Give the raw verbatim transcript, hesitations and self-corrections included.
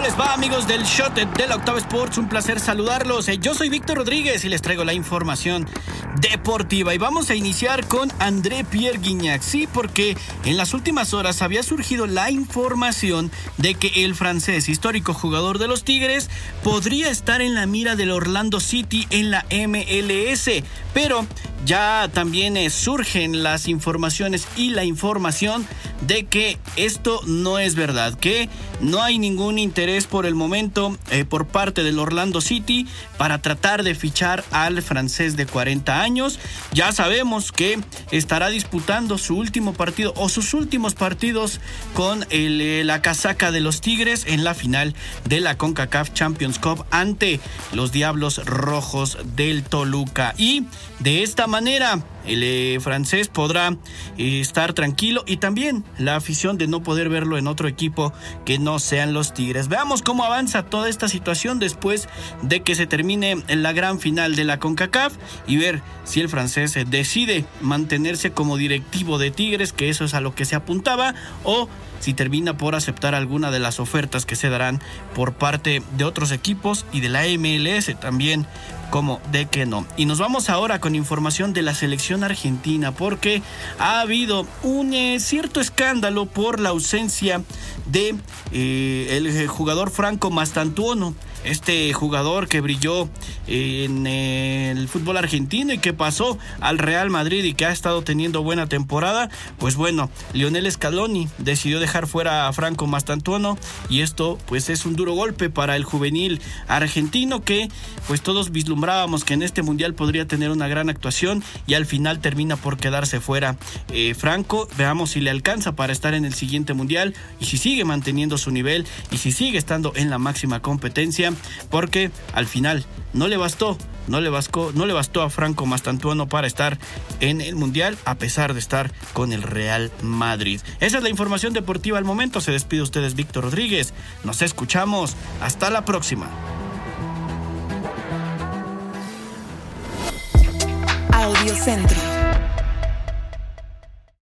les va, amigos del Shot de la Octava Sports? Un placer saludarlos. Yo soy Víctor Rodríguez y les traigo la información deportiva. Y vamos a iniciar con André Pierre Gignac. Sí, porque en las últimas horas había surgido la información de que el francés, histórico jugador de los Tigres, podría estar en la mira del Orlando City en la M L S. Pero ya también eh, surgen las informaciones y la información de que esto no es verdad, que no hay ningún interés por el momento eh, por parte del Orlando City para tratar de fichar al francés de cuarenta años. Ya sabemos que estará disputando su último partido o sus últimos partidos con el, eh, la casaca de los Tigres en la final de la CONCACAF Champions Cup ante los Diablos Rojos del Toluca. Y de esta manera el eh, francés podrá eh, estar tranquilo, y también la afición de no poder verlo en otro equipo que no sean los Tigres. Veamos cómo avanza toda esta situación después de que se termine la gran final de la CONCACAF y ver si el francés eh, decide mantenerse como directivo de Tigres, que eso es a lo que se apuntaba, o si termina por aceptar alguna de las ofertas que se darán por parte de otros equipos y de la M L S también, como de que no. Y nos vamos ahora con información de la selección argentina, porque ha habido un eh, cierto escándalo por la ausencia de eh, el jugador Franco Mastantuono, este jugador que brilló en el fútbol argentino y que pasó al Real Madrid y que ha estado teniendo buena temporada. Pues bueno, Lionel Scaloni decidió dejar fuera a Franco Mastantuono, y esto pues es un duro golpe para el juvenil argentino, que pues todos vislumbrábamos que en este mundial podría tener una gran actuación, y al final termina por quedarse fuera eh, Franco. Veamos si le alcanza para estar en el siguiente mundial y si sigue manteniendo su nivel y si sigue estando en la máxima competencia, porque al final no le bastó, no le bastó, no le bastó a Franco Mastantuono para estar en el mundial, a pesar de estar con el Real Madrid. Esa es la información deportiva al momento. Se despide ustedes Víctor Rodríguez. Nos escuchamos. Hasta la próxima. Audio Centro.